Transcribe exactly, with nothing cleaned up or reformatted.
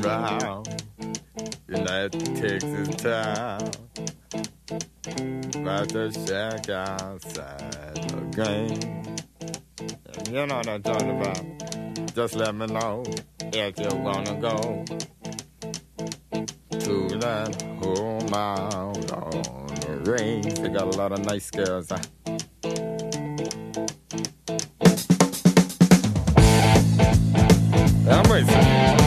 round in that Texas town. About to shack outside the game. You know what I'm talking about. Just let me know if you wanna go to that home out on the range. They got a lot of nice girls. Huh? I'm racing.